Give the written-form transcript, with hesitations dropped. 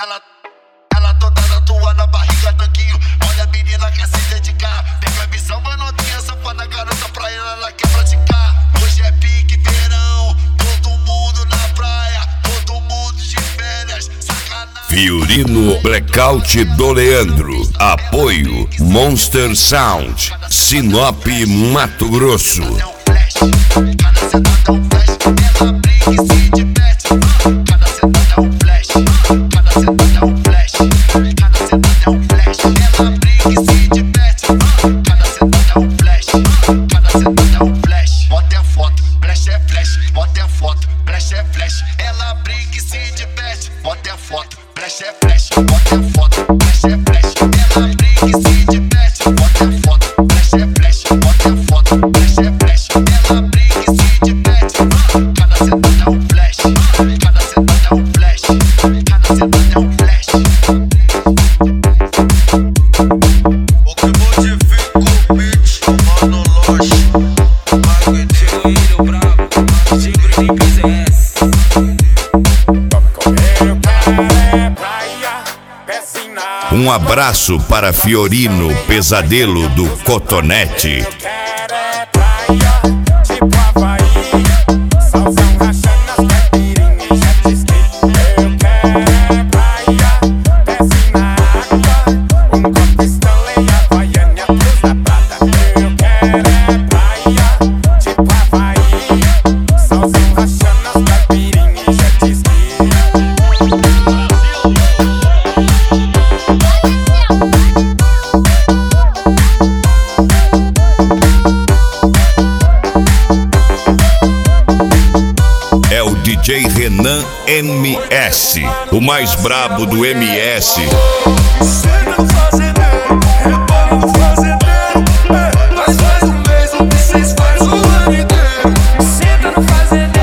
Ela toda tatuada, barriga, tanquinho. Olha a menina quer se dedicar. Pega a visão, manotinha, safada, garota pra ela quer praticar. Hoje é pique verão, todo mundo na praia, todo mundo de férias, sacanagem. Fiorino Blackout do Leandro. Apoio Monster Sound, Sinop, Mato Grosso. Cada sentada é um flash, ela brinca e se diverte. Cada sentada é um flash, cada sentada é um flash, cada sentada é um flash, ela brinca e se diverte. Cada sentada é um flash, cada sentada é um flash. Bota é foto, flash é flash, bota é foto, flash é flash, ela brinca e se diverte. Bota é foto, flash é flash, bota é foto, flash é flash, ela brinca e se diverte. Bota é foto, flash é flash, bota é foto, flash é flash, ela brinca e se diverte. Cada sentada é um flash, cada sentada é um flash, cada sentada é um flash. O que modifica o beat, mano, loja. Bagulho brabo, tigre de PZS. Um abraço para Fiorino Pesadelo do Cotonete. É o DJ Renan MS, o mais brabo do MS. Senta no fazendeiro, rebola no fazendeiro. Nós faz um mês, vocês faz o ano inteiro. Senta no fazendeiro.